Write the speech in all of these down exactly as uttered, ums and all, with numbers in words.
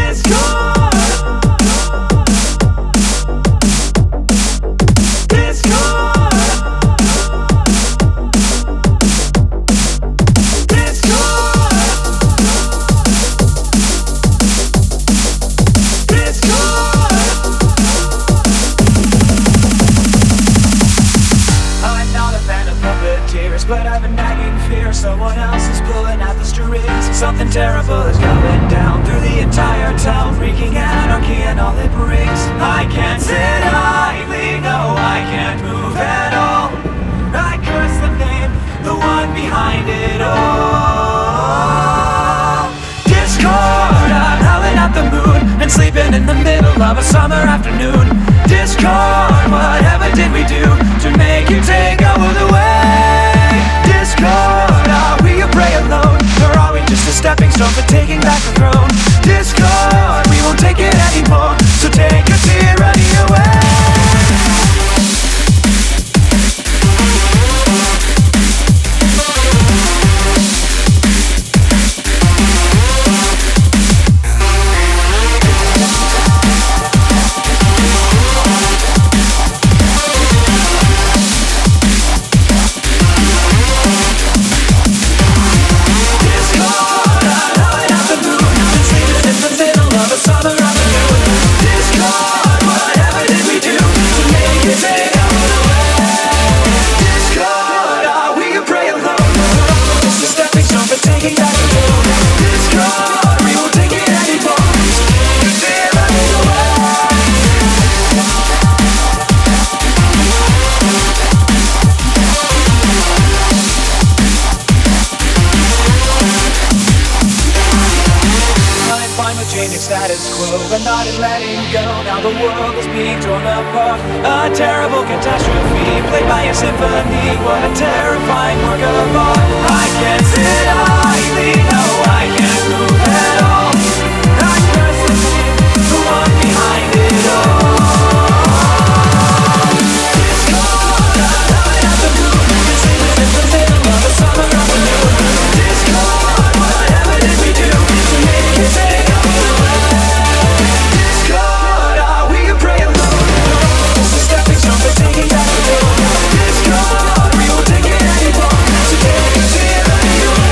But I've a nagging fear someone else is pulling at the strings. Something terrible is going down through the entire town, wreaking anarchy and all it brings. I can't sit idly, no, I can't move at all. I curse the name, the one behind it all. Discord, I'm howling at the moon and sleeping in the middle of a summer afternoon. Discord, whatever did we do to make you take over the way? Discord, are we a prey alone? Or are we just a stepping stone for taking back the throne? Discord, we won't take it anymore, so take your tyranny away. Status quo, but not in letting go. Now the world is being torn apart. A terrible catastrophe, played by a symphony. What a terrifying work of art. I can't sit idly, no, I can't move at all. I curse the name, the one behind it all. Discord, I'm howling at the moon, and sleeping in the middle of a summer afternoon. Discord, whatever did we do to make you take over the way? Taking back the throne. Discord, we won't take it anymore, so take your tyranny away.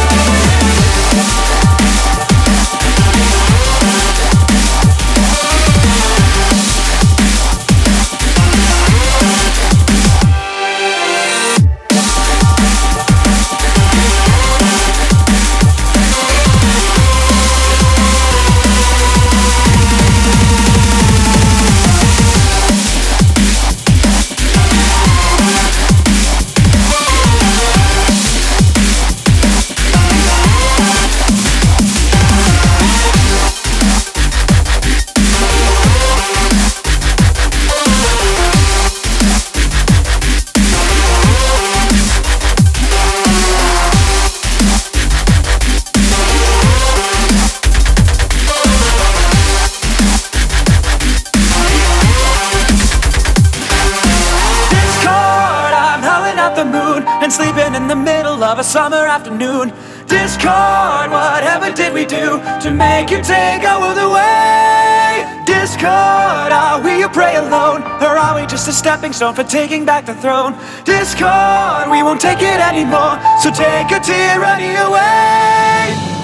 And sleeping in the middle of a summer afternoon. Discord, whatever did we do to make you take over the way? Discord, are we a prey alone? Or are we just a stepping stone for taking back the throne? Discord, we won't take it anymore, so take your tyranny away.